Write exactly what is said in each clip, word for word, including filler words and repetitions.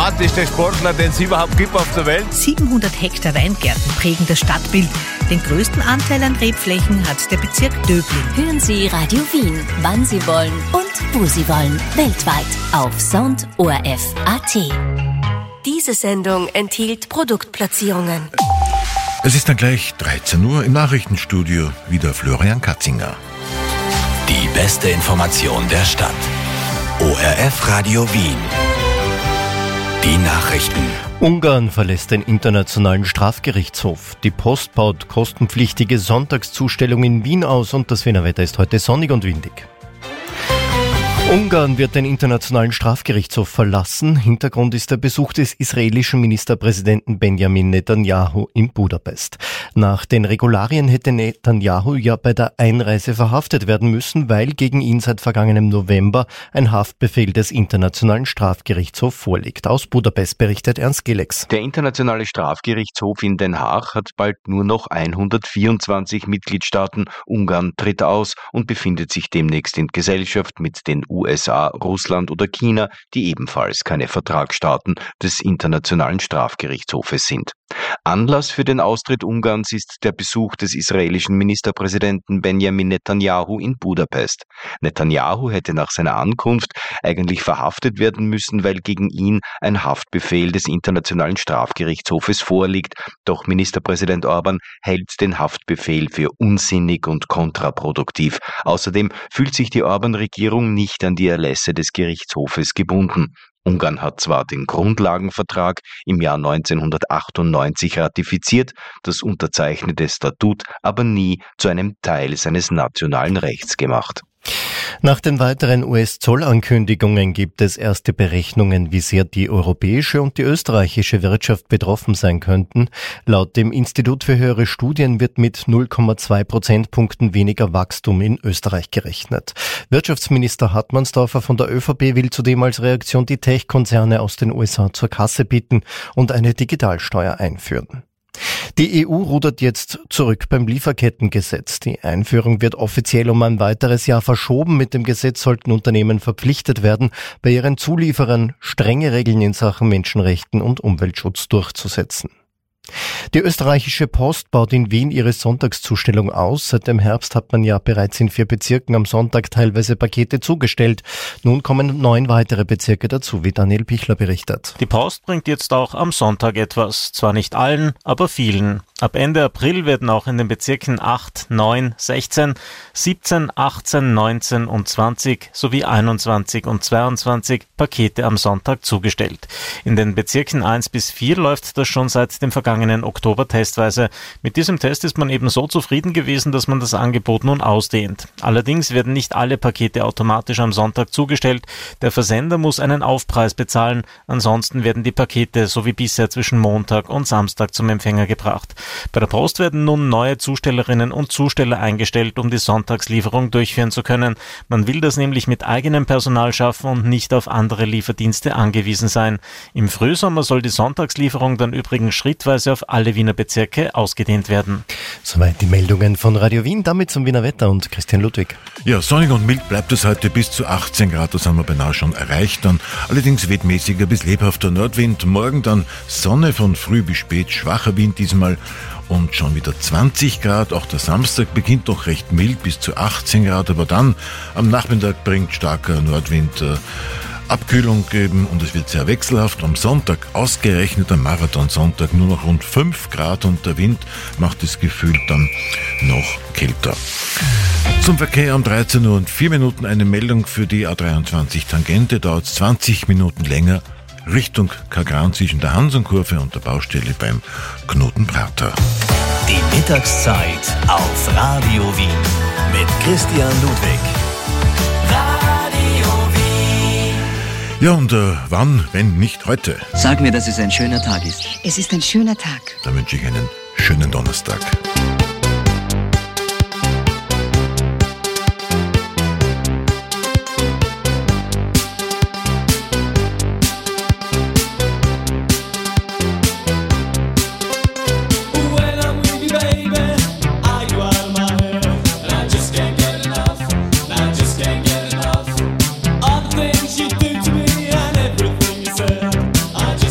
sympathischste Sportler, den es überhaupt gibt auf der Welt. siebenhundert Hektar Weingärten prägen das Stadtbild. Den größten Anteil an Rebflächen hat der Bezirk Döbling. Hören Sie Radio Wien, wann Sie wollen und wo Sie wollen. Weltweit auf Sound O R F Punkt A T. Diese Sendung enthielt Produktplatzierungen. Es ist dann gleich dreizehn Uhr im Nachrichtenstudio. Wieder Florian Katzinger. Die beste Information der Stadt. O R F Radio Wien. Die Nachrichten. Ungarn verlässt den Internationalen Strafgerichtshof. Die Post baut kostenpflichtige Sonntagszustellung in Wien aus und das Wiener Wetter ist heute sonnig und windig. Ungarn wird den Internationalen Strafgerichtshof verlassen. Hintergrund ist der Besuch des israelischen Ministerpräsidenten Benjamin Netanyahu in Budapest. Nach den Regularien hätte Netanyahu ja bei der Einreise verhaftet werden müssen, weil gegen ihn seit vergangenem November ein Haftbefehl des Internationalen Strafgerichtshofs vorliegt. Aus Budapest berichtet Ernst Gelex. Der Internationale Strafgerichtshof in Den Haag hat bald nur noch hundertvierundzwanzig Mitgliedstaaten. Ungarn tritt aus und befindet sich demnächst in Gesellschaft mit den U S A, Russland oder China, die ebenfalls keine Vertragsstaaten des Internationalen Strafgerichtshofes sind. Anlass für den Austritt Ungarns ist der Besuch des israelischen Ministerpräsidenten Benjamin Netanyahu in Budapest. Netanyahu hätte nach seiner Ankunft eigentlich verhaftet werden müssen, weil gegen ihn ein Haftbefehl des Internationalen Strafgerichtshofes vorliegt. Doch Ministerpräsident Orban hält den Haftbefehl für unsinnig und kontraproduktiv. Außerdem fühlt sich die Orban-Regierung nicht an die Erlässe des Gerichtshofes gebunden. Ungarn hat zwar den Grundlagenvertrag im Jahr neunzehnhundertachtundneunzig ratifiziert, das unterzeichnete Statut aber nie zu einem Teil seines nationalen Rechts gemacht. Nach den weiteren U S-Zollankündigungen gibt es erste Berechnungen, wie sehr die europäische und die österreichische Wirtschaft betroffen sein könnten. Laut dem Institut für höhere Studien wird mit null Komma zwei Prozentpunkten weniger Wachstum in Österreich gerechnet. Wirtschaftsminister Hartmannsdorfer von der ÖVP will zudem als Reaktion die Tech-Konzerne aus den U S A zur Kasse bitten und eine Digitalsteuer einführen. Die E U rudert jetzt zurück beim Lieferkettengesetz. Die Einführung wird offiziell um ein weiteres Jahr verschoben. Mit dem Gesetz sollten Unternehmen verpflichtet werden, bei ihren Zulieferern strenge Regeln in Sachen Menschenrechten und Umweltschutz durchzusetzen. Die österreichische Post baut in Wien ihre Sonntagszustellung aus. Seit dem Herbst hat man ja bereits in vier Bezirken am Sonntag teilweise Pakete zugestellt. Nun kommen neun weitere Bezirke dazu, wie Daniel Pichler berichtet. Die Post bringt jetzt auch am Sonntag etwas. Zwar nicht allen, aber vielen. Ab Ende April werden auch in den Bezirken acht, neun, sechzehn, siebzehn, achtzehn, neunzehn und zwanzig sowie einundzwanzig und zweiundzwanzig Pakete am Sonntag zugestellt. In den Bezirken eins bis vier läuft das schon seit dem vergangenen Oktober testweise. Mit diesem Test ist man eben so zufrieden gewesen, dass man das Angebot nun ausdehnt. Allerdings werden nicht alle Pakete automatisch am Sonntag zugestellt. Der Versender muss einen Aufpreis bezahlen. Ansonsten werden die Pakete so wie bisher zwischen Montag und Samstag zum Empfänger gebracht. Bei der Post werden nun neue Zustellerinnen und Zusteller eingestellt, um die Sonntagslieferung durchführen zu können. Man will das nämlich mit eigenem Personal schaffen und nicht auf andere Lieferdienste angewiesen sein. Im Frühsommer soll die Sonntagslieferung dann übrigens schrittweise auf alle Wiener Bezirke ausgedehnt werden. Soweit die Meldungen von Radio Wien, damit zum Wiener Wetter und Christian Ludwig. Ja, sonnig und mild bleibt es heute bis zu achtzehn Grad, das haben wir beinahe schon erreicht. Dann allerdings weht mäßiger bis lebhafter Nordwind. Morgen dann Sonne von früh bis spät, schwacher Wind diesmal und schon wieder zwanzig Grad. Auch der Samstag beginnt noch recht mild bis zu achtzehn Grad, aber dann am Nachmittag bringt starker Nordwind äh, Abkühlung geben und es wird sehr wechselhaft. Am Sonntag, ausgerechnet am Marathonsonntag, nur noch rund fünf Grad und der Wind macht das Gefühl dann noch kälter. Zum Verkehr um dreizehn Uhr und vier Minuten eine Meldung für die A dreiundzwanzig Tangente, dauert zwanzig Minuten länger Richtung Kagran zwischen der Hansenkurve und der Baustelle beim Knotenprater. Die Mittagszeit auf Radio Wien mit Christian Ludwig. Ja, und äh, wann, wenn nicht heute? Sag mir, dass es ein schöner Tag ist. Es ist ein schöner Tag. Dann wünsche ich einen schönen Donnerstag. I just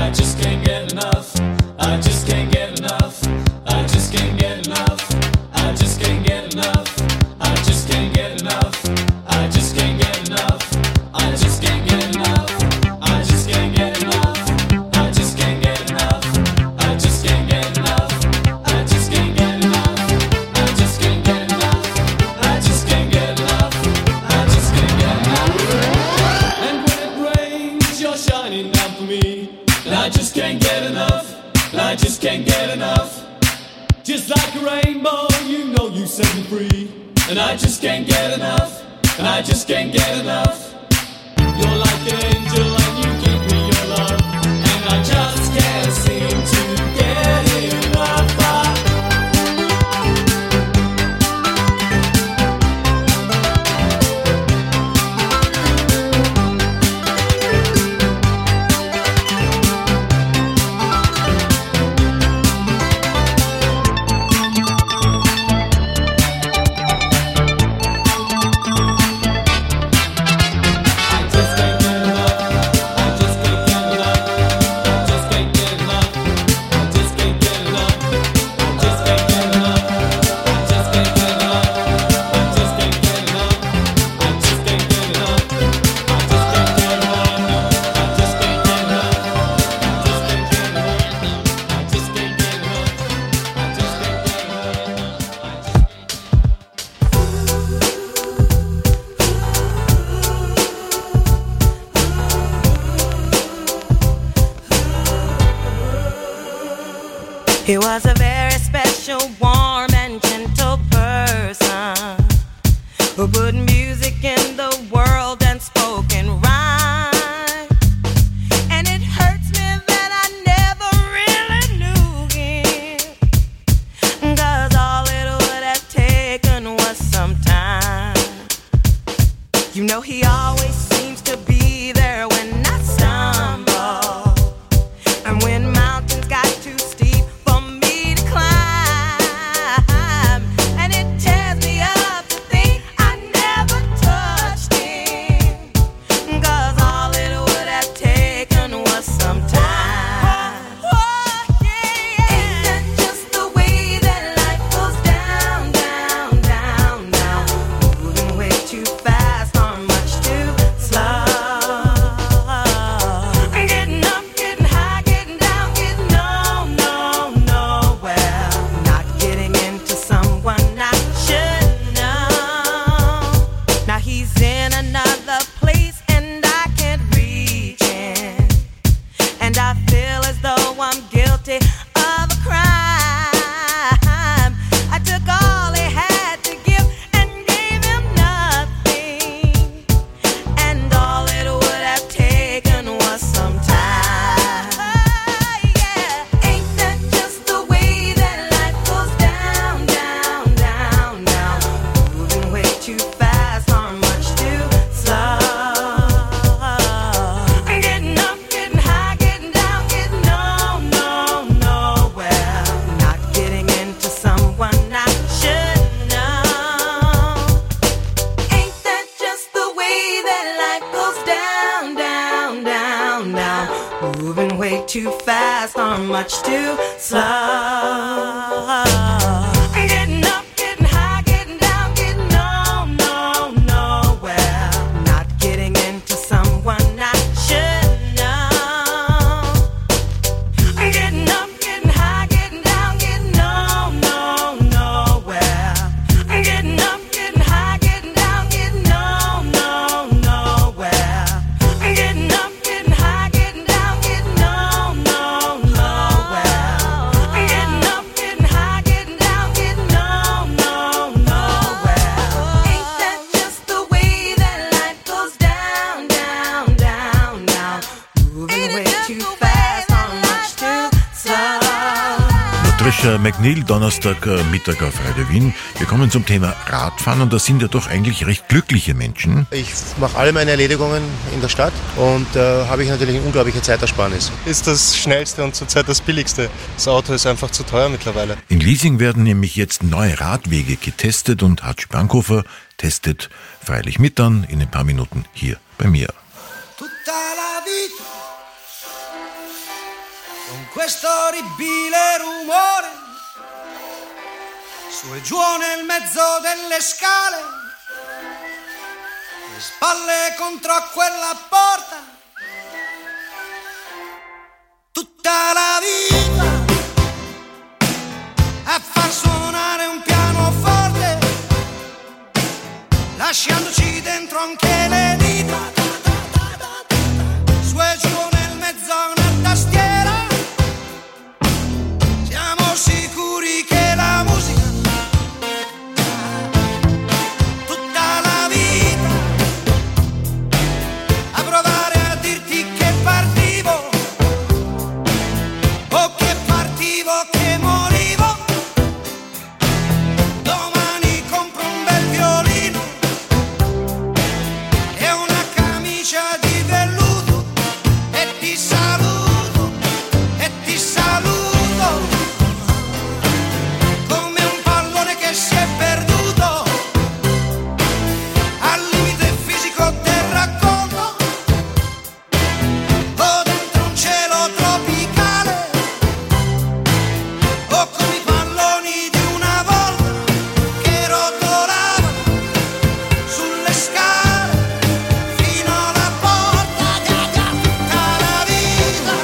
I just can't get enough. I just can't get enough. I just can't get enough. I just can't get enough. I just can't get enough. I just can't get enough. I just can't get enough. I just can't get enough. I just can't get enough. I just can't get enough. I just can't get enough. I just can't get enough. I just can't get enough. I just can't get enough. And when it rains, you're shining down for me. And I just can't get enough. And I just can't get enough. Just like a rainbow, you know you set me free. And I just can't get enough. And I just can't get enough. You're like an angel and you give me your love. And I just can't seem to get enough. He was a very special, warm and gentle person who put music in the world and spoke in rhyme. And it hurts me that I never really knew him, 'cause all it would have taken was some time. You know he always seems to be there when I stumble, and when mountains got too steep for me to climb, and it tears me up to think I never touched him, 'cause all it would have taken was some time. Oh, yeah. Ain't that just the way that life goes down, down, down, down, moving way too fast or much too slow. Getting up, getting high, getting down, getting no, no, nowhere. Not getting into someone I should know. Now he's in another place and I can't reach him, and I feel as though I'm guilty of a crime. I took all he had to give and gave him nothing, and all it would have taken was some time. Oh, yeah. Ain't that just the way that life goes down, down, down, down, moving way too fast or much too slow. Getting up, getting high, getting down, getting no, no, nowhere. Not getting into someone I should know. Ain't that just the way that life goes down, down, down, down, moving way too fast or much too slow. Getting up, getting high, getting down, getting no, no, nowhere. Not getting into someone I should know. Getting up, getting high, getting down, getting no, no, nowhere. Getting up, getting high, getting down, getting no, no, nowhere. Getting up, getting high, getting down, getting no, no, nowhere. Getting up, getting high, getting down, getting no, no, nowhere. Ain't that just the way that life goes down, down, down, down, moving way too fast or much too slow. Trisha McNeil, Donnerstag äh, Mittag auf Radio Wien. Wir kommen zum Thema Radfahren und das sind ja doch eigentlich recht glückliche Menschen. Ich mache alle meine Erledigungen in der Stadt und da äh, habe ich natürlich eine unglaubliche Zeitersparnis. Ist das schnellste und zurzeit das billigste. Das Auto ist einfach zu teuer mittlerweile. In Liesing werden nämlich jetzt neue Radwege getestet und Hatsch Bankhofer testet freilich mit dann in ein paar Minuten hier bei mir. Tutta la vita con questo orribile rumore, su e giù nel mezzo delle scale, le spalle contro quella porta, tutta la vita a far suonare un pianoforte, lasciandoci dentro anche le dita, su e giù nel mezzo una tastiera. Siamo sicuri che la musica tutta la vita a provare a dirti che partivo o che partivo che morivo. Domani compro un bel violino e una camicia di velluto e ti saluto, e ti saluto come un pallone che si è perduto al limite fisico del racconto o dentro un cielo tropicale o come i palloni di una volta che rotolavano sulle scale fino alla porta. Tutta la vita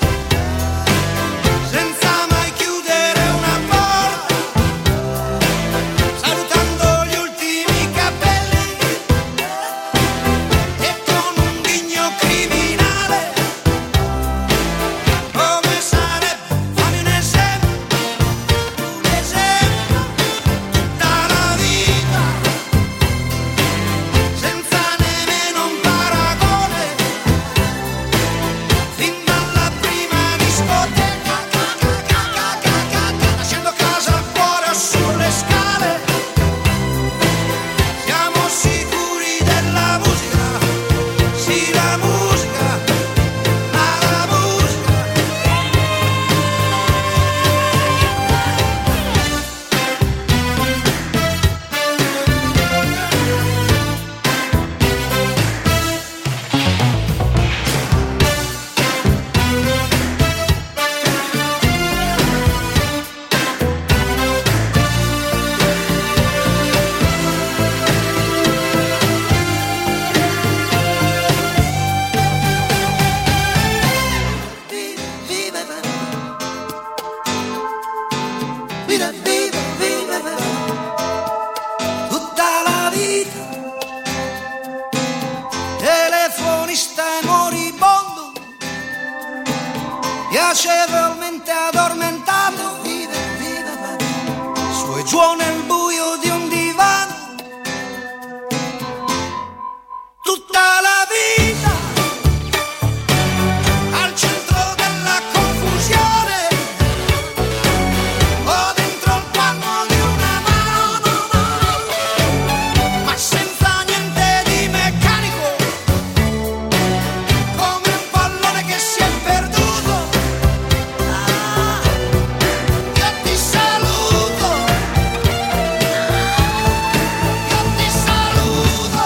senza mai chiudere una porta, salutando gli ultimi capelli e con un ghigno criminale, come sarebbe, fammi un esempio, un esempio. Tutta la vita senza nemmeno un paragone, fin dalla prima discoteca, lasciando casa al cuore o sulle scale. Siamo sicuri della musica, sì la musica, ma la musica. Viva, viva, viva, viva. Tutta la vita telefonista e moribondo, piacevolmente addormentato, viva, viva, su e giù nel buio di un divano. Tutta la vita al centro della confusione o dentro il palmo di una mano, ma senza niente di meccanico, come un pallone che si è perduto. Ah, io ti saluto, io ti saluto.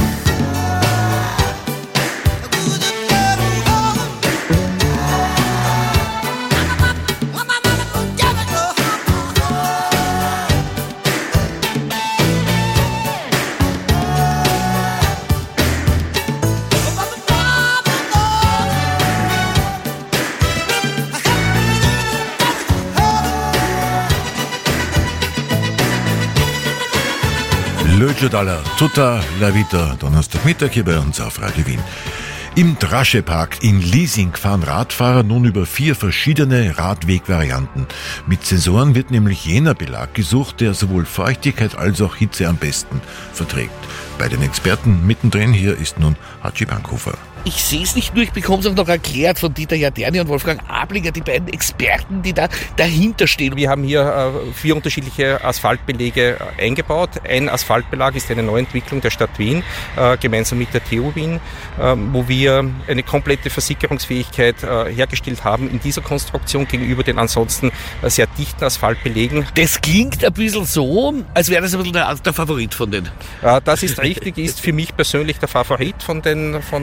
Lötje Daller, Tutta la Vita, Donnerstagmittag hier bei uns auf Radio Wien. Im Draschepark in Liesing fahren Radfahrer nun über vier verschiedene Radwegvarianten. Mit Sensoren wird nämlich jener Belag gesucht, der sowohl Feuchtigkeit als auch Hitze am besten verträgt. Bei den Experten mittendrin hier ist nun Hatschi Bankhofer. Ich sehe es nicht nur, ich bekomme es auch noch erklärt von Dieter Jaderni und Wolfgang Ablinger, die beiden Experten, die da dahinter stehen. Wir haben hier äh, vier unterschiedliche Asphaltbelege äh, eingebaut. Ein Asphaltbelag ist eine Neuentwicklung der Stadt Wien, äh, gemeinsam mit der T U Wien, äh, wo wir eine komplette Versickerungsfähigkeit äh, hergestellt haben in dieser Konstruktion gegenüber den ansonsten äh, sehr dichten Asphaltbelegen. Das klingt ein bisschen so, als wäre das ein bisschen der, der Favorit von denen. Äh, das ist richtig, ist für mich persönlich der Favorit von den, von den Tests,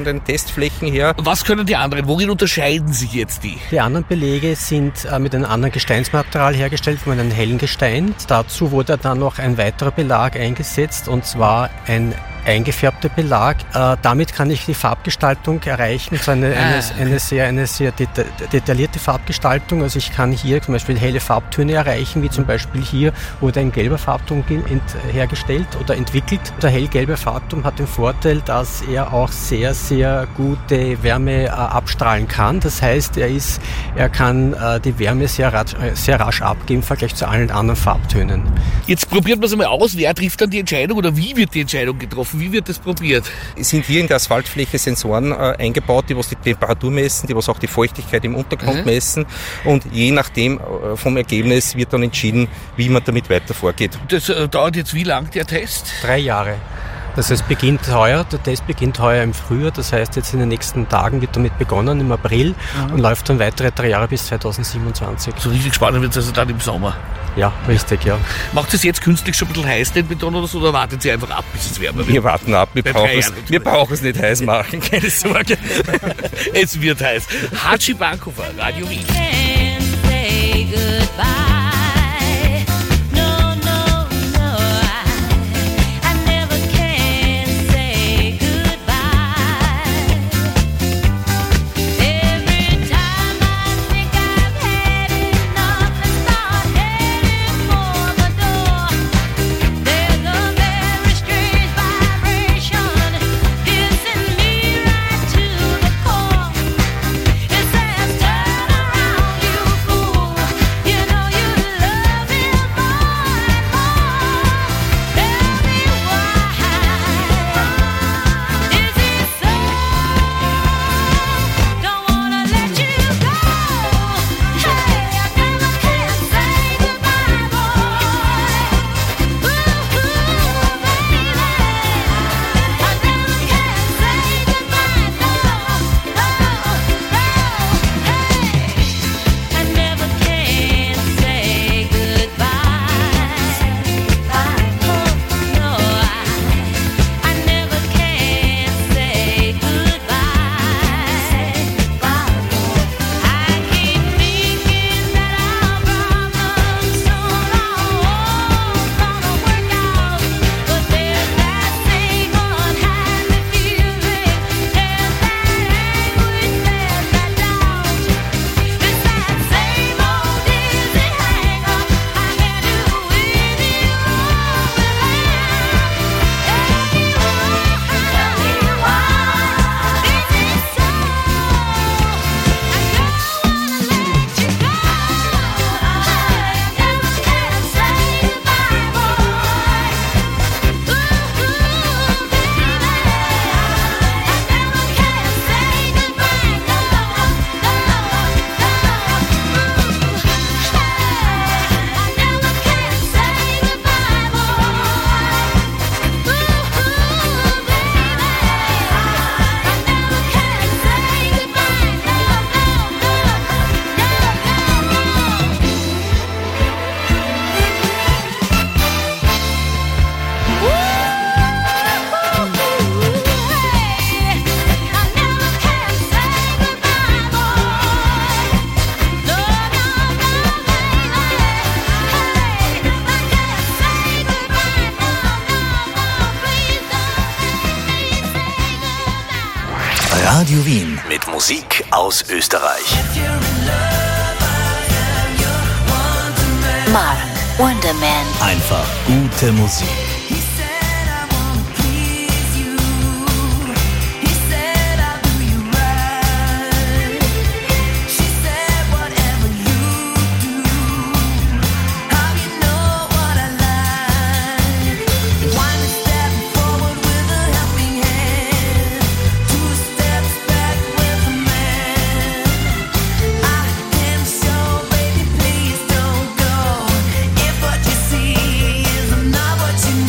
Testflächen her. Was können die anderen? Worin unterscheiden sich jetzt die? Die anderen Belege sind äh, mit einem anderen Gesteinsmaterial hergestellt, mit einem hellen Gestein. Dazu wurde dann noch ein weiterer Belag eingesetzt, und zwar ein eingefärbter Belag. Äh, damit kann ich die Farbgestaltung erreichen, so eine, eine, eine sehr, eine sehr deta- detaillierte Farbgestaltung. Also ich kann hier zum Beispiel helle Farbtöne erreichen, wie zum Beispiel hier wurde ein gelber Farbton ent- hergestellt oder entwickelt. Der hellgelbe Farbton hat den Vorteil, dass er auch sehr, sehr gute Wärme äh, abstrahlen kann. Das heißt, er ist, er kann äh, die Wärme sehr, rasch, äh, sehr rasch abgeben im Vergleich zu allen anderen Farbtönen. Jetzt probiert man es einmal aus. Wer trifft dann die Entscheidung oder wie wird die Entscheidung getroffen? Wie wird das probiert? Es sind hier in der Asphaltfläche Sensoren äh, eingebaut, die was die Temperatur messen, die was auch die Feuchtigkeit im Untergrund Mhm. messen, und je nachdem äh, vom Ergebnis wird dann entschieden, wie man damit weiter vorgeht. Das äh, dauert jetzt wie lang der Test? Drei Jahre. Das heißt, beginnt heuer, der Test beginnt heuer im Frühjahr, das heißt, jetzt in den nächsten Tagen wird damit begonnen, im April, Mhm. und läuft dann weitere drei Jahre bis zweitausendsiebenundzwanzig. So richtig spannend wird es also dann im Sommer. Ja, richtig, ja. Macht es jetzt künstlich schon ein bisschen heiß, den Beton, oder so, oder wartet sie einfach ab, bis es wärmer wird? Wir warten ab, wir Bei brauchen drei es, Jahren. wir brauchen es nicht heiß machen, keine Sorge. Es wird heiß. Hatschi Bankhofer, Radio Wien. Radio Wien mit Musik aus Österreich. Mar, Wonderman. Einfach gute Musik. If what you see is not what you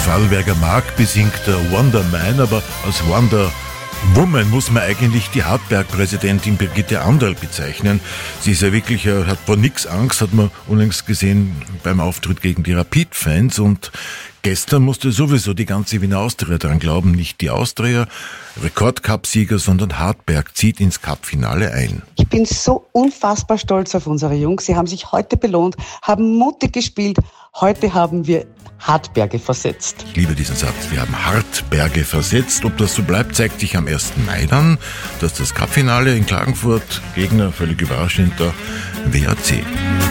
Vorarlberger Mark besingt Wonder Man, aber als Wonder Woman muss man eigentlich die Hartberg-Präsidentin Birgitte Anderl bezeichnen. Sie ist ja wirklich, hat vor nichts Angst, hat man unlängst gesehen beim Auftritt gegen die Rapid-Fans, und gestern musste sowieso die ganze Wiener Austria dran glauben, nicht die Austria, Rekordcup-Sieger, sondern Hartberg zieht ins Cup-Finale ein. Ich bin so unfassbar stolz auf unsere Jungs. Sie haben sich heute belohnt, haben mutig gespielt. Heute haben wir Hartberge versetzt. Ich liebe diesen Satz. Wir haben Hartberge versetzt. Ob das so bleibt, zeigt sich am ersten Mai dann, dass das Cup-Finale in Klagenfurt, Gegner völlig überraschend, der W A C.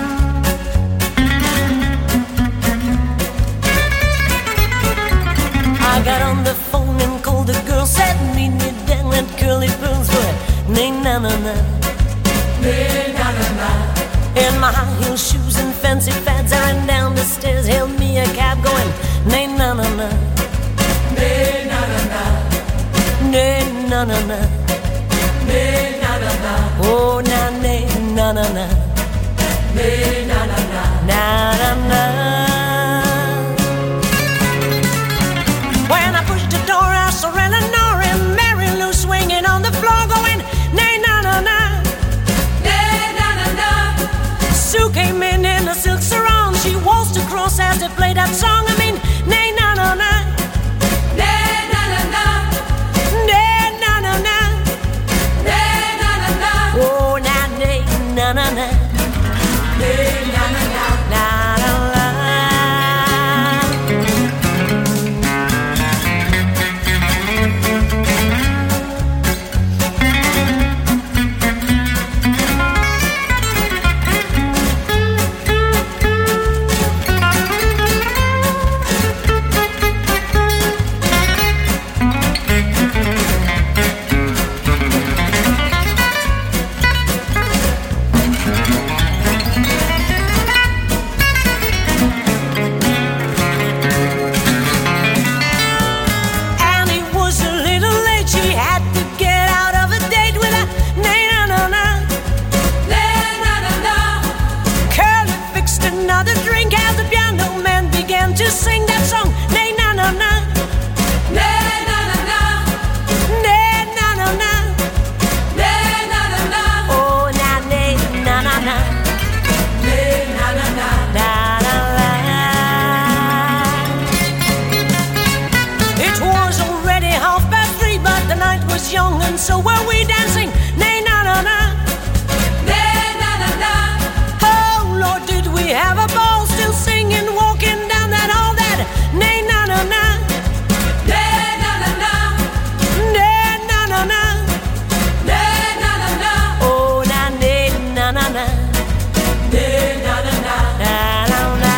I got on the phone and called the girl, said meet me down at Curly Pearl's, but nay na na na, nay na na na. In my high heel shoes and fancy fads, I ran down the stairs, hailed me a cab, going nay na na na, nay na na na, nay na na na, nay na na na. Oh na nay na na na, nay na na na, na na na. When I pushed the door, I saw Eleanor and Mary Lou swinging on the floor, going nay na na na, nay na na na. Sue came in in a silk sarong. She waltzed across as they played that song. I mean, nay na na na, nay na na na, nay na na na, nay na na na. Oh na nay na na na, nay na na na, na na na. Sing that song, nay na na na, nay na na na, nay na na na, nay na na na. Oh na nay na na na, nay na na na, na na na. It was already half past three, but the night was young and so were we dancing. Nay na na na, nay na na na. Oh Lord, did we have a ball, still singing, walking down that hall. Nay na na na, nay na na na, nay na na na, nay na na na. Oh na nay na na na, nay na na na, na na na.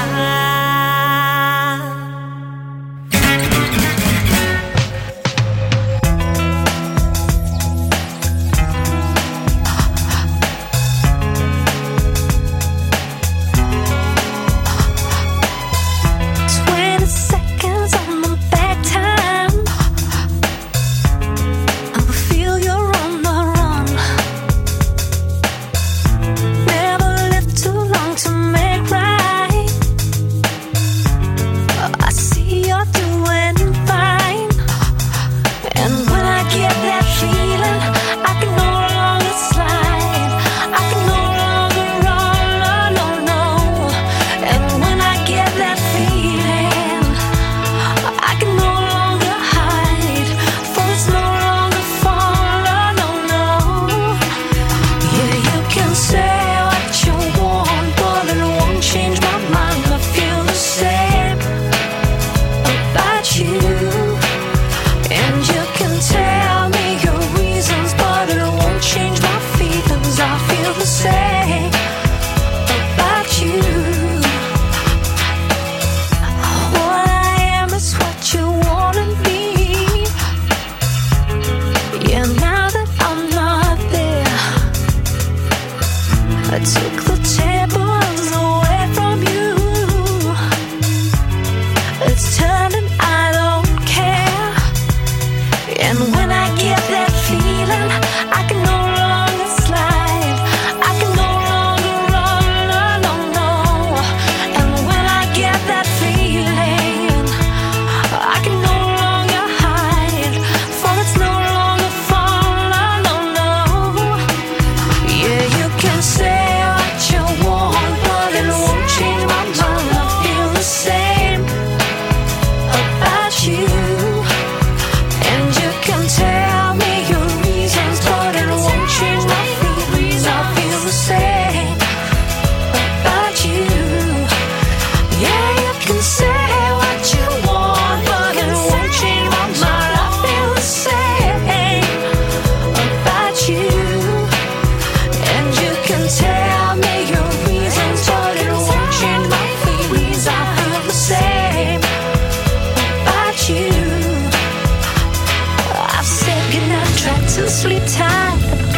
track to sweet time.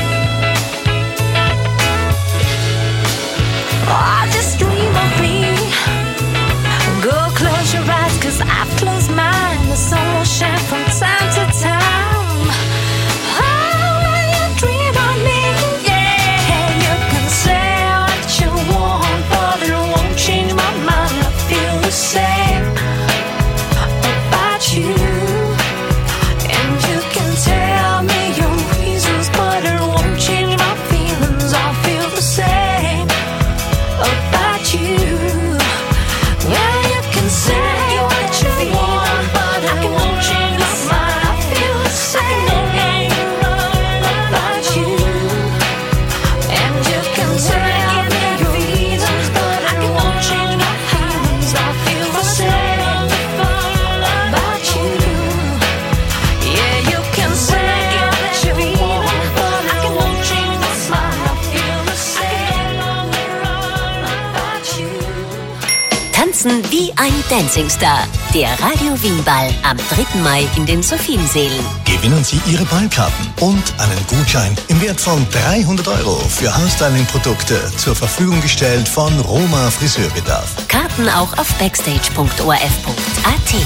Oh, just dream of me. Go close your eyes, cause I've closed mine. The sun will shine from time to time. Oh, when you dream of me, yeah, you can say what you want, but it won't change my mind. I feel the same about you. And you can tell me your reasons, but it won't change my feelings. I feel the same about you. Well, you can say what you want, but I won't change my mind. I feel the same about you. And you can tell me your reasons, but I won't change my feelings. I feel the same about you. Yeah, you can say what you want, but I won't change my mind. I feel the same about you. Tanzen wie ein Dancing-Star. Der Radio Wien Ball am dritten Mai in den Sophienseelen. Gewinnen Sie Ihre Ballkarten und einen Gutschein im Wert von dreihundert Euro für Haarstyling-Produkte zur Verfügung gestellt von Roma Friseurbedarf. Karten auch auf backstage punkt o r f punkt a t.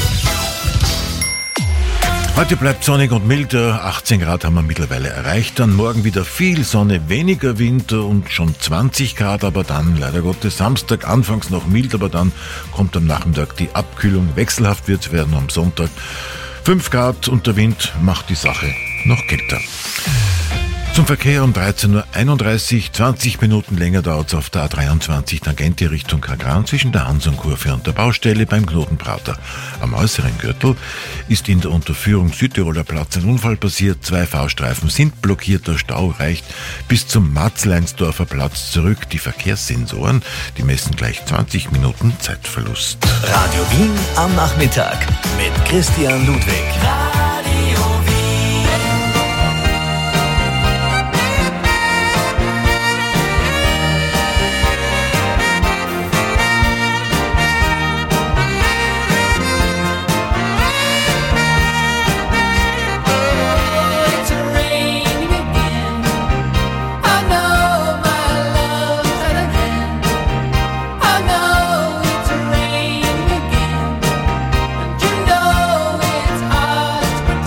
Heute bleibt sonnig und mild, achtzehn Grad haben wir mittlerweile erreicht. Dann morgen wieder viel Sonne, weniger Wind und schon zwanzig Grad, aber dann leider Gottes Samstag anfangs noch mild, aber dann kommt am Nachmittag die Abkühlung, wechselhaft wird es werden am Sonntag. fünf Grad und der Wind macht die Sache noch kälter. Zum Verkehr um dreizehn Uhr einunddreißig, zwanzig Minuten länger dauert es auf der A dreiundzwanzig Tangente Richtung Kagran zwischen der Hansonkurve und der Baustelle beim Knotenprater. Am äußeren Gürtel ist in der Unterführung Südtiroler Platz ein Unfall passiert. Zwei Fahrstreifen sind blockiert, der Stau reicht bis zum Matzleinsdorfer Platz zurück. Die Verkehrssensoren, die messen gleich zwanzig Minuten Zeitverlust. Radio Wien am Nachmittag mit Christian Ludwig. Radio Wien. It's hard to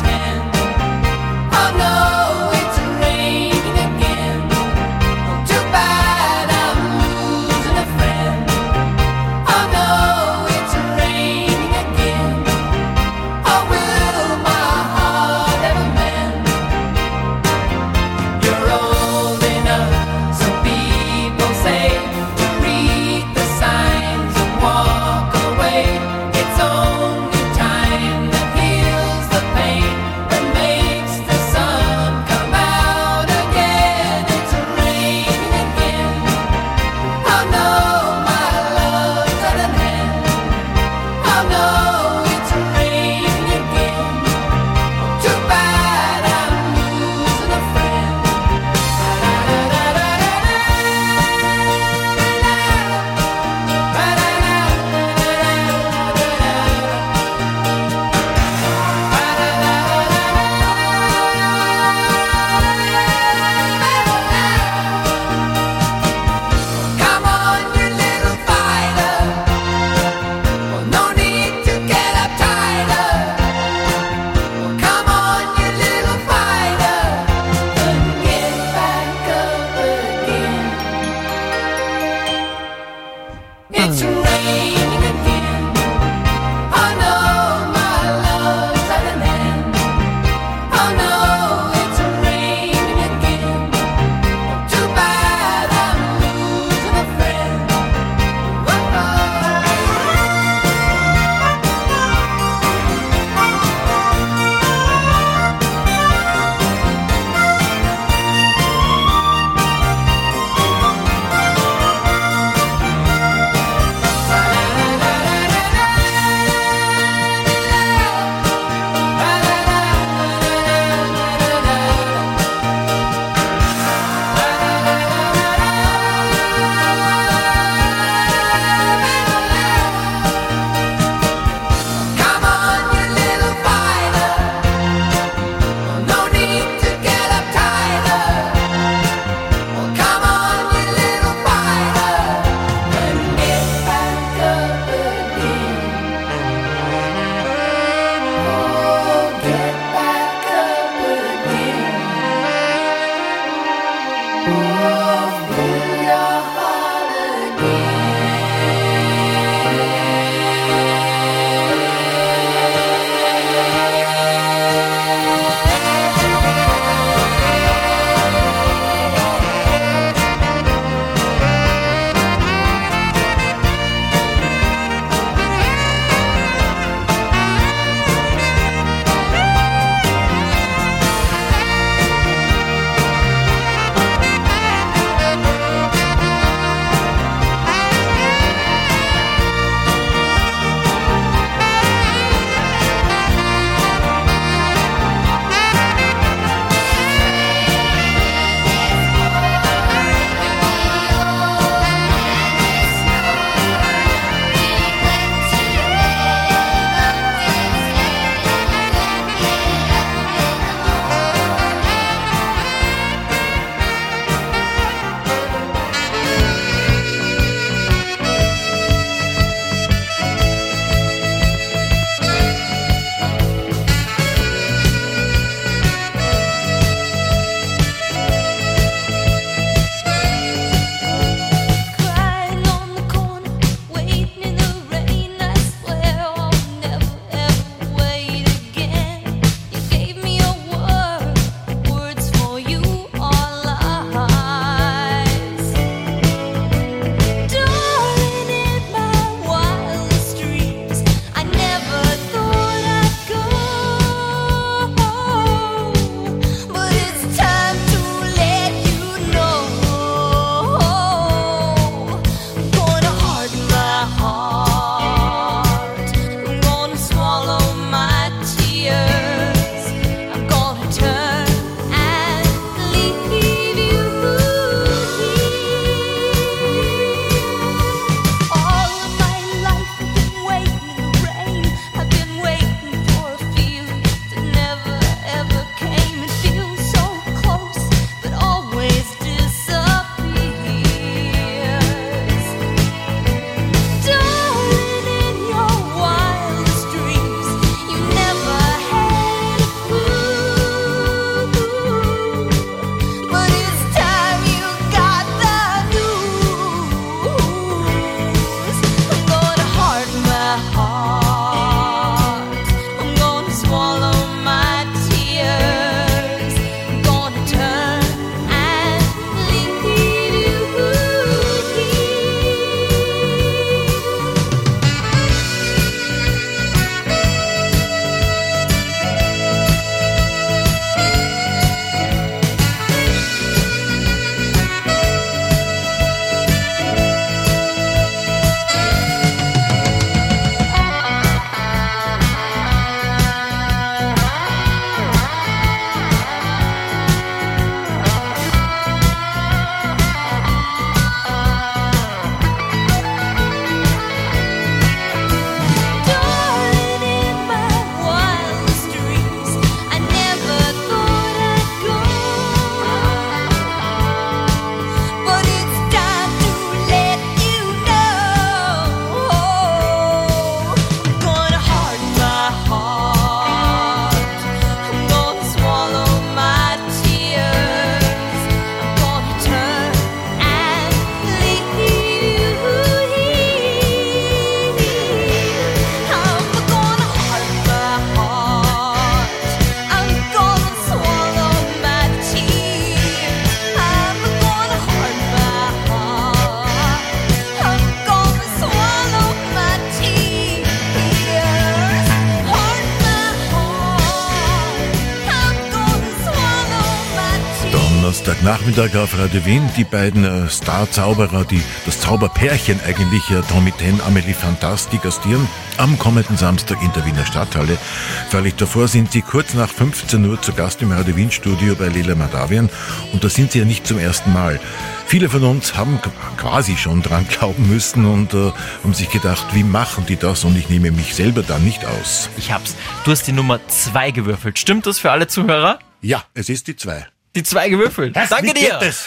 Donnerstagnachmittag auf Radio Wien. Die beiden äh, Star-Zauberer, die das Zauberpärchen eigentlich, äh, Tommy Ten, Amelie Fantas, die gastieren am kommenden Samstag in der Wiener Stadthalle. Völlig davor sind sie kurz nach fünfzehn Uhr zu Gast im Radio Wien Studio bei Lela Madavian. Und da sind sie ja nicht zum ersten Mal. Viele von uns haben quasi schon dran glauben müssen und äh, haben sich gedacht, wie machen die das? Und ich nehme mich selber dann nicht aus. Ich hab's. Du hast die Nummer zwei gewürfelt. Stimmt das für alle Zuhörer? Ja, es ist die zwei. Die zwei gewürfelt. Das, Danke dir. Das?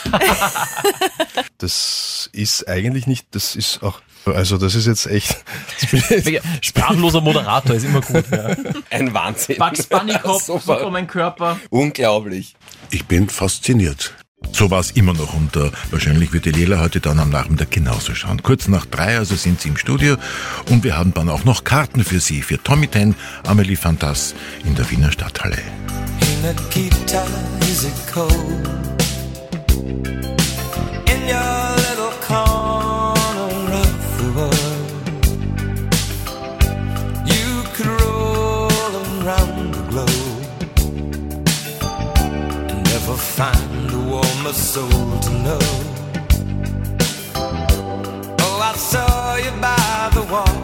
das ist eigentlich nicht, das ist auch, also das ist jetzt echt... Sprachloser Moderator ist immer gut. Ja. Ein Wahnsinn. Bugs Bunny Kopf, super. super mein Körper. Unglaublich. Ich bin fasziniert. So war es immer noch und äh, wahrscheinlich wird die Lela heute dann am Nachmittag genauso schauen. Kurz nach drei, also sind sie im Studio und wir haben dann auch noch Karten für sie, für Tommy Ten, Amelie Fantas in der Wiener Stadthalle. Nikita, is it cold in your little corner of the world? You could roll around the globe and never find a warmer soul to know. Oh, I saw you by the wall,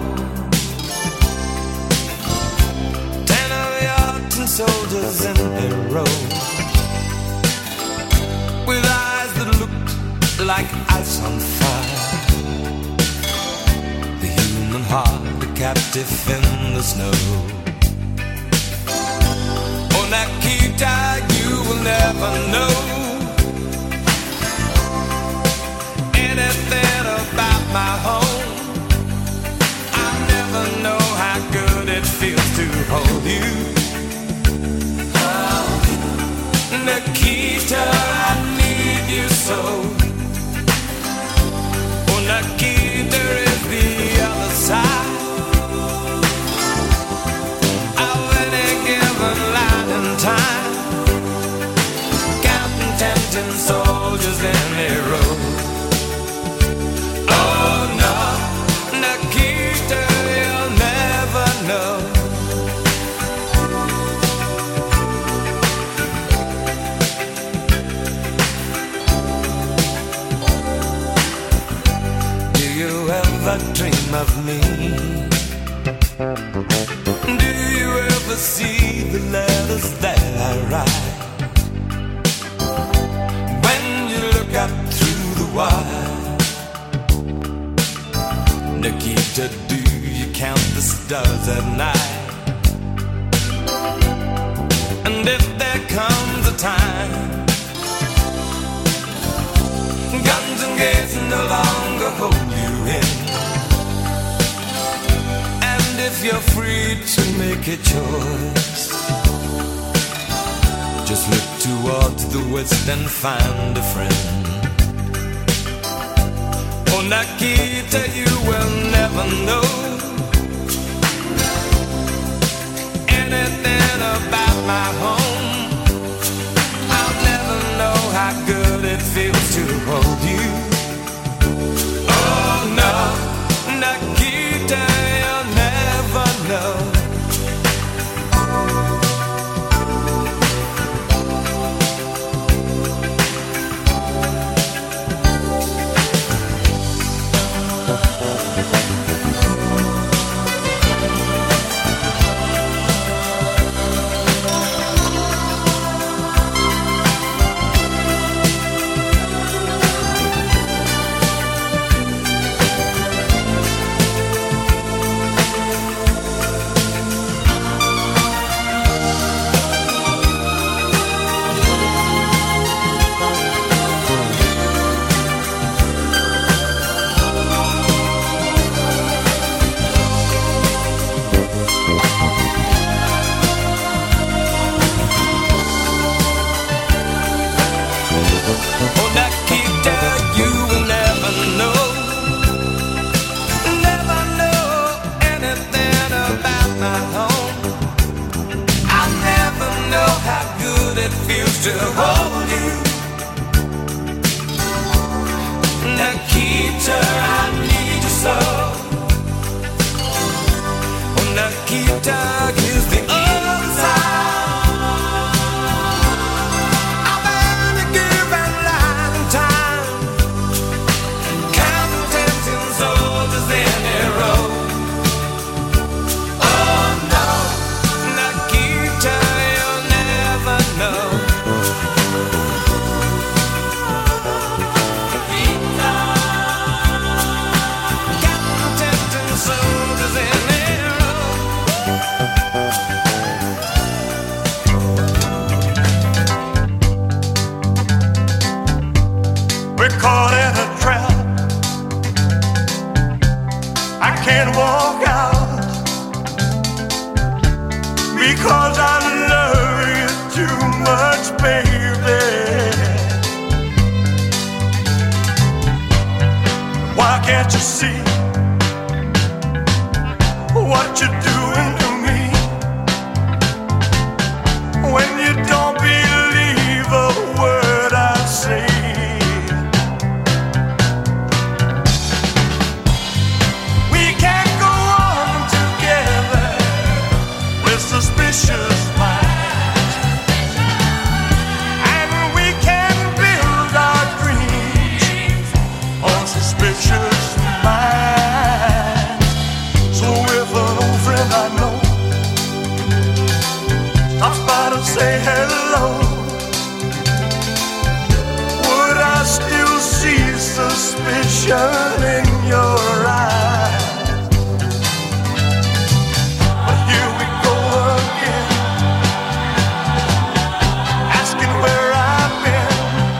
ten of your tin soldiers in a row, with eyes that looked like ice on fire, the human heart a captive in the snow. Oh, Nikita, you will never know anything about my home. I never know how good it feels to hold you. Nikita, I need you so. Oh, Nikita is the other side of any given line in time, counting ten tin soldiers in a row. Oh no, Nikita, you'll never know. Dream of me? Do you ever see the letters that I write? When you look up through the wire, Nikita, do you count the stars at night? And if there comes a time guns and gates no longer hold you in, if you're free to make a choice, just look towards the west and find a friend. Oh, Nikita, you will never know anything about my home. I'll never know how good it feels to hold you. Oh no, Nikita, no. To hold you, Nikita, I need you so. Oh, Nikita is the other side of any given can't you see what you're doing to me? When you don't believe a word I say, we can't go on together with suspicious minds, and we can build our dreams on suspicious minds. So if an old friend I know stops by to say hello, would I still see suspicion in your eyes? But here we go again, asking where I've been.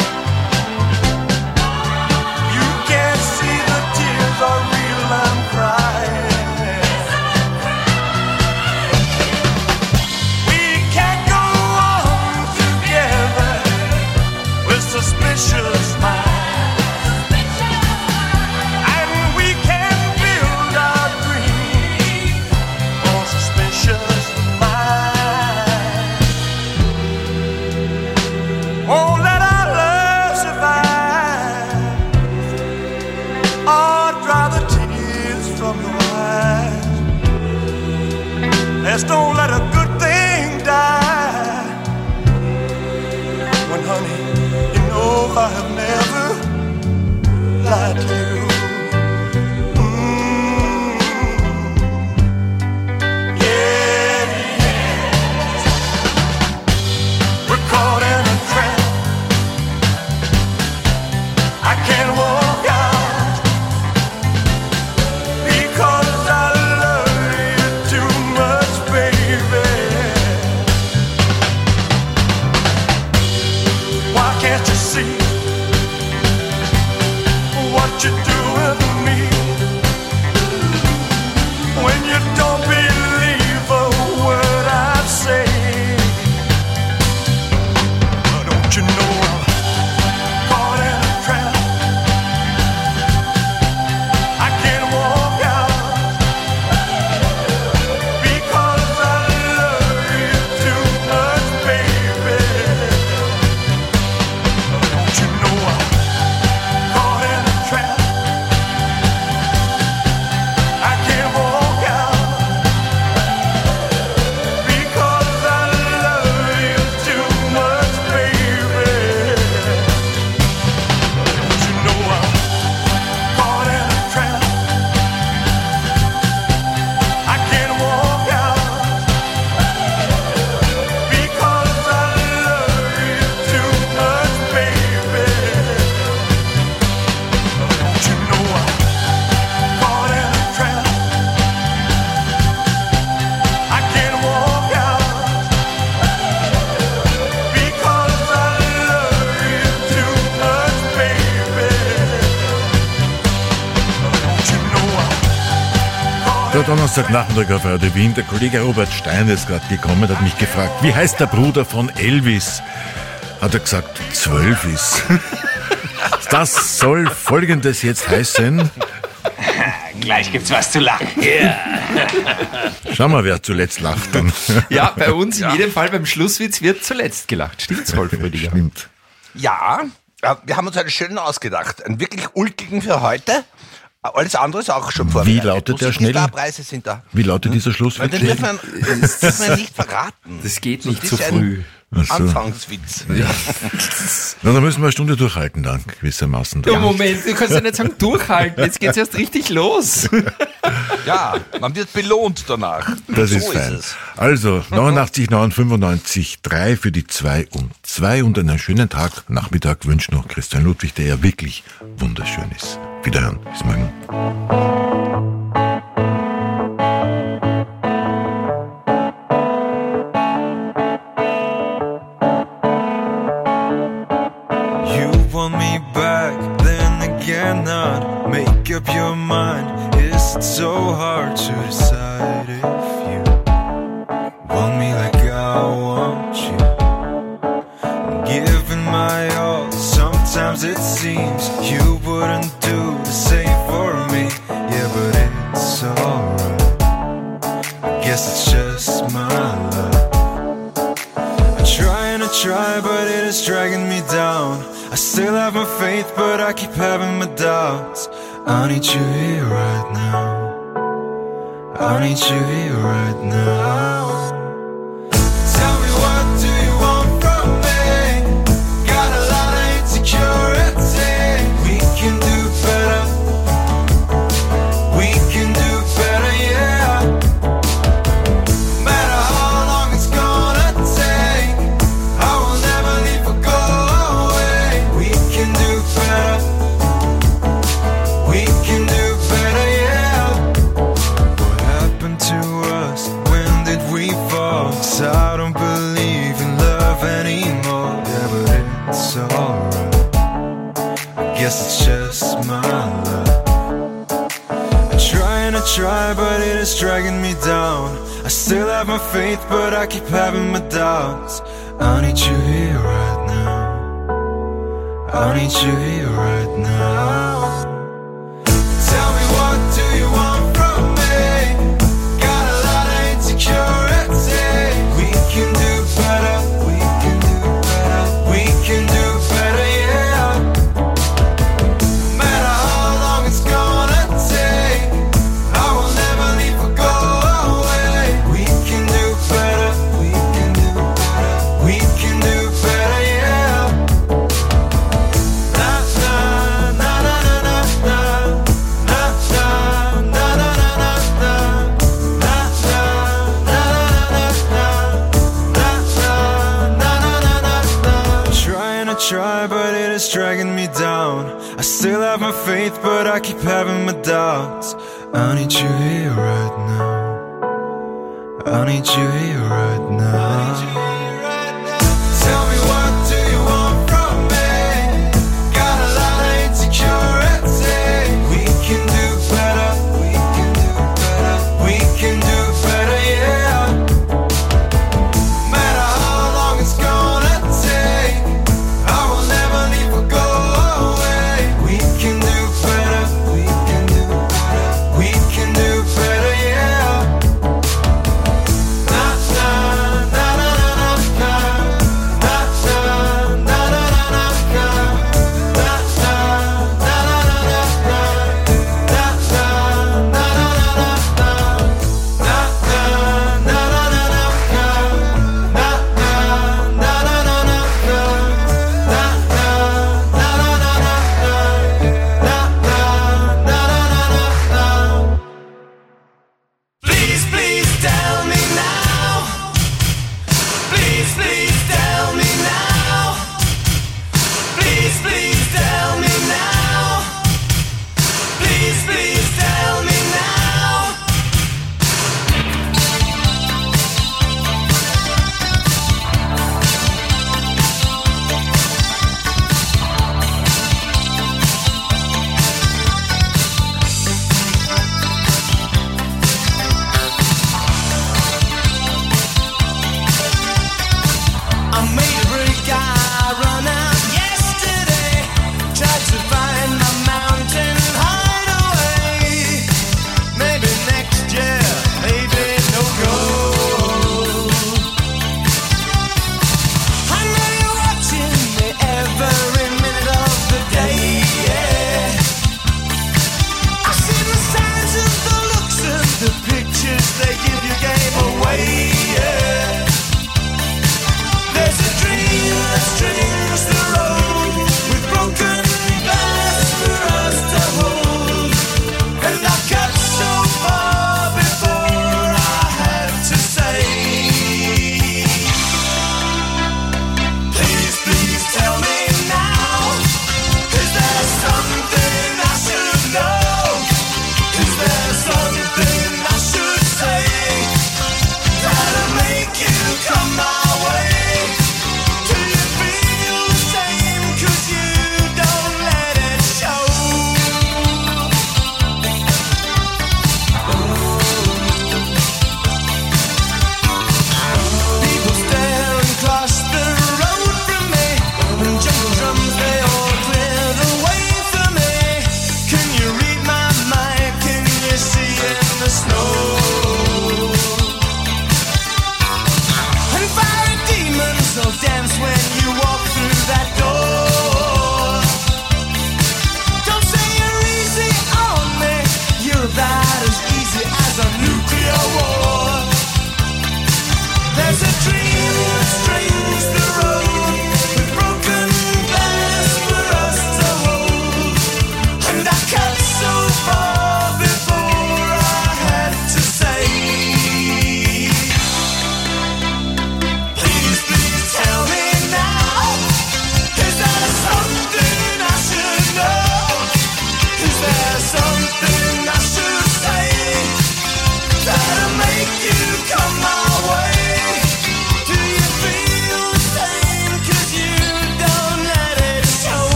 You can't see the tears are real, I'm crying. We can't go on together with suspicious minds, and we can build our dreams on suspicious minds. Won't let our love survive, or dry the tears from your eyes. Let's don't let a good thing die. When honey, you know I have never lied to you. Mm. Yeah, yes. We're caught in a trap. I can't walk out because I love you too much, baby. Why can't you see what you're doing to me? When you don't believe a word I say, don't you know I'm caught in a trap? I can't walk out because I love you too much, baby. Don't you know I'm caught in a trap? I can't walk out because I love you too much, baby. Don't you know I'm caught in a trap? I can't walk out because I love you too much, baby. Don't you know I'm caught in a trap? I can't walk out because I love you too much, baby. Don't you know I'm Der Donnerstagnachmittag auf Radio Wien, der Kollege Robert Stein ist gerade gekommen, hat mich gefragt, wie heißt der Bruder von Elvis? Hat er gesagt, Zwölfis. Das soll Folgendes jetzt heißen. Gleich gibt's was zu lachen. Schau mal, wer zuletzt lacht dann. Ja, bei uns in jedem Fall beim Schlusswitz wird zuletzt gelacht. Stimmt's, Wolf Rüdiger? Stimmt. Ja, äh, wir haben uns einen schönen ausgedacht. Einen wirklich ulkigen für heute. Alles andere ist auch schon vorbereitet. Wie lautet der schnell? Starpreise sind da. Wie lautet dieser Schlusswitz? Den dürfen wir, das dürfen wir nicht verraten. Das geht So, nicht das zu ist ein früh. Ach so. Anfangswitz. Ja. Na, dann müssen wir eine Stunde durchhalten dann, gewissermaßen. Ja, Moment, du kannst ja nicht sagen durchhalten, jetzt geht's erst richtig los. Ja, man wird belohnt danach. Das so ist fein. es. Also, neunundachtzig neun fünfundneunzig drei für die zwei und zwei und einen schönen Tag, Nachmittag wünscht noch Christian Ludwig, der ja wirklich wunderschön ist. Wiederhören, bis morgen. You want me back, then again not. Make up your mind, is it so hard to decide if you want me like I want you? Giving my all, sometimes it seems you wouldn't do the same for me. guess it's just my luck. I'm trying to try, but it is dragging me down. I still have my faith, but I keep having my doubts. I need you here right now. I need you here right now. Tell me, what do you want from me? Got a lot of insecurity. We can do better. We can do better, yeah. No matter how long it's gonna take, I will never leave or go away. We can do better. We can do better, yeah. What happened to us? When did we fall? 'Cause I don't believe in love anymore. Yeah, but it's alright. I guess it's just my luck. I'm trying to try, but it is dragging me down. I still have my faith, but I keep having my doubts. I need you here right now. I need you here right now. Tell me, what do you want from me? Got a lot of insecurity. We can do better. We can do better. We can do better, yeah. No matter how long it's gonna take, I will never leave or go away. We can do better. We can do better. We can do better, yeah. Na na na na na na na na na na na na na na trying to try, but it is dragging me down. I still have my faith, but I keep having my doubts. I need you here right now. I need you here right now. Tell me, what do you want from me? Got a lot of insecurity. We can do better. We can do better. We can do better, yeah. No matter how long it's gonna take, I will never leave or go away. We can do better. We can do better. We can do better, yeah. Na na na na na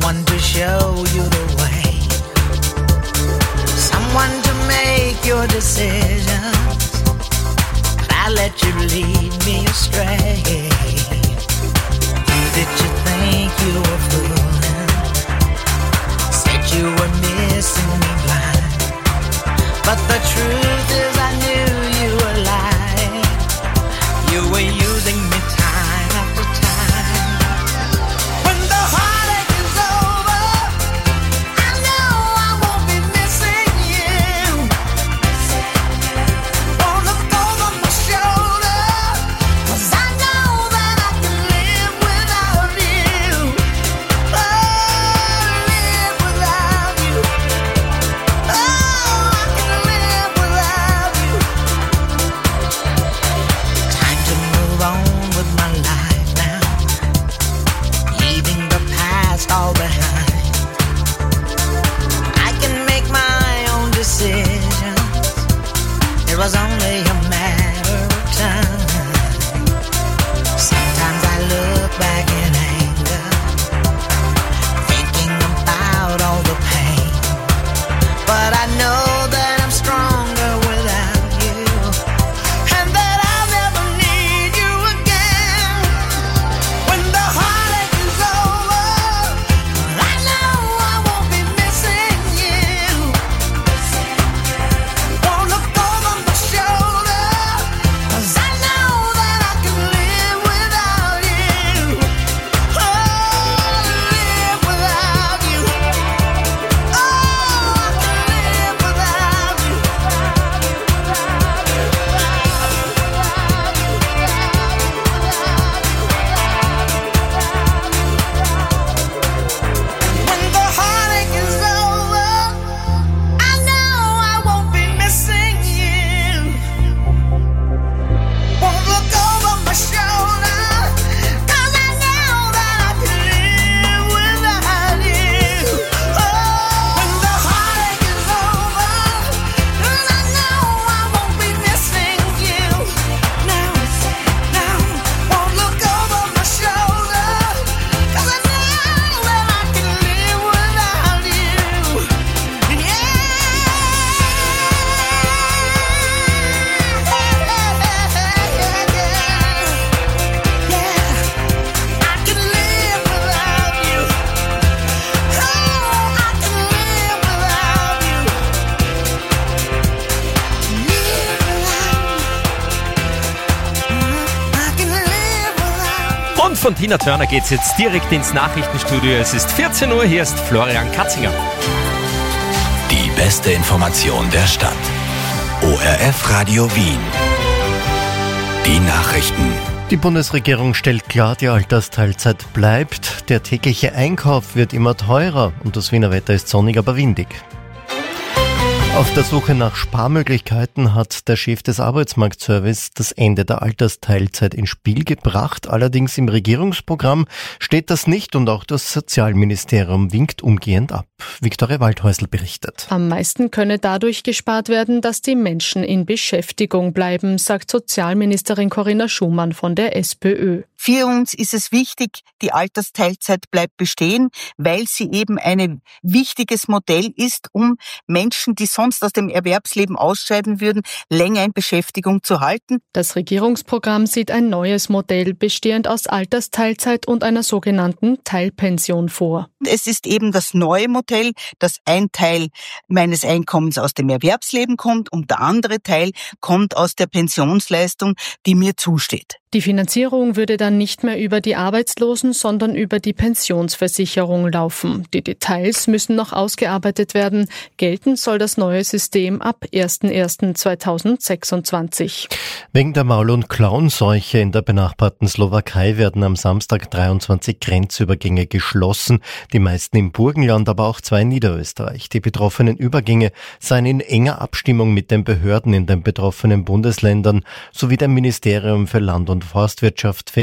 someone to show you the way, someone to make your decisions. But I let you lead me astray. Who did you think you were fooling? Said you were missing me blind, but the truth is I knew you were lying. You were using me time after time. When the heartache is over, I know I won't be missing you. Won't look over my shoulder, 'cause I know that I can live without you. Oh, live without you. Oh, I can live without you. Time to move on with my life now, leaving the past all behind. I can make my own decisions. It was only a matter of time. Sometimes I look back in anger, thinking about all the pain. But I know that I'm stronger without you, and that I'll never need you again. When the heartache is over, I know I won't be missing you. Won't look over my shoulder, 'cause I know that I can live without you. Oh, live without you. Oh, I can live without you. When the heartache is over, I know I won't be missing you. Won't look over my shoulder, 'cause I know that I can live without you. Oh, when the heartache is over, and I know I won't be missing you. No, no, won't look over my shoulder, 'cause I know that I can live without you. Und von Tina Turner geht's jetzt direkt ins Nachrichtenstudio. Es ist vierzehn Uhr, hier ist Florian Katzinger. Die beste Information der Stadt. O R F Radio Wien. Die Nachrichten. Die Bundesregierung stellt klar, die Altersteilzeit bleibt. Der tägliche Einkauf wird immer teurer und das Wiener Wetter ist sonnig, aber windig. Auf der Suche nach Sparmöglichkeiten hat der Chef des Arbeitsmarktservice das Ende der Altersteilzeit ins Spiel gebracht. Allerdings im Regierungsprogramm steht das nicht und auch das Sozialministerium winkt umgehend ab. Viktoria Waldhäusl berichtet. Am meisten könne dadurch gespart werden, dass die Menschen in Beschäftigung bleiben, sagt Sozialministerin Corinna Schumann von der SPÖ. Für uns ist es wichtig, die Altersteilzeit bleibt bestehen, weil sie eben ein wichtiges Modell ist, um Menschen, die sonst aus dem Erwerbsleben ausscheiden würden, länger in Beschäftigung zu halten. Das Regierungsprogramm sieht ein neues Modell, bestehend aus Altersteilzeit und einer sogenannten Teilpension vor. Es ist eben das neue Modell, dass ein Teil meines Einkommens aus dem Erwerbsleben kommt und der andere Teil kommt aus der Pensionsleistung, die mir zusteht. Die Finanzierung würde dann nicht mehr über die Arbeitslosen, sondern über die Pensionsversicherung laufen. Die Details müssen noch ausgearbeitet werden. Gelten soll das neue System ab erster erster zweitausendsechsundzwanzig. Wegen der Maul- und Klauenseuche in der benachbarten Slowakei werden am Samstag dreiundzwanzig Grenzübergänge geschlossen. Die meisten im Burgenland, aber auch zwei in Niederösterreich. Die betroffenen Übergänge seien in enger Abstimmung mit den Behörden in den betroffenen Bundesländern sowie dem Ministerium für Land- und Forstwirtschaft